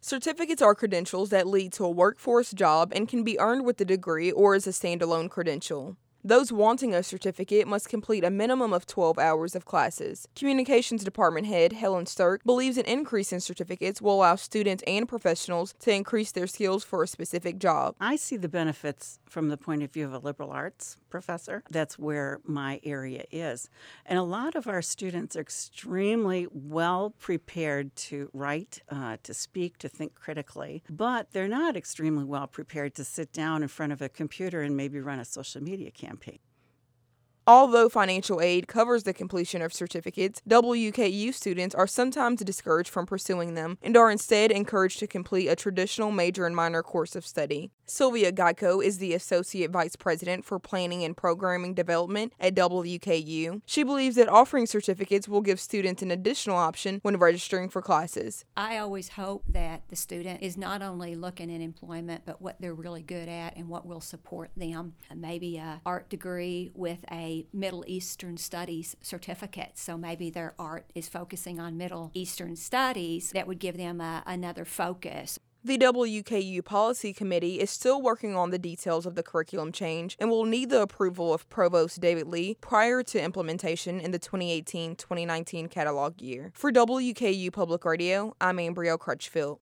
Certificates are credentials that lead to a workforce job and can be earned with a degree or as a standalone credential. Those wanting a certificate must complete a minimum of 12 hours of classes. Communications Department Head Helen Sturck believes an increase in certificates will allow students and professionals to increase their skills for a specific job. I see the benefits from the point of view of a liberal arts professor. That's where my area is. And a lot of our students are extremely well prepared to write, to speak, to think critically, but they're not extremely well prepared to sit down in front of a computer and maybe run a social media campaign. Although financial aid covers the completion of certificates, WKU students are sometimes discouraged from pursuing them and are instead encouraged to complete a traditional major and minor course of study. Sylvia Geico is the Associate Vice President for Planning and Programming Development at WKU. She believes that offering certificates will give students an additional option when registering for classes. I always hope that the student is not only looking at employment, but what they're really good at and what will support them. Maybe an art degree with a Middle Eastern Studies certificate. So maybe their art is focusing on Middle Eastern studies. That would give them another focus. The WKU Policy Committee is still working on the details of the curriculum change and will need the approval of Provost David Lee prior to implementation in the 2018-2019 catalog year. For WKU Public Radio, I'm Ambrielle Crutchfield.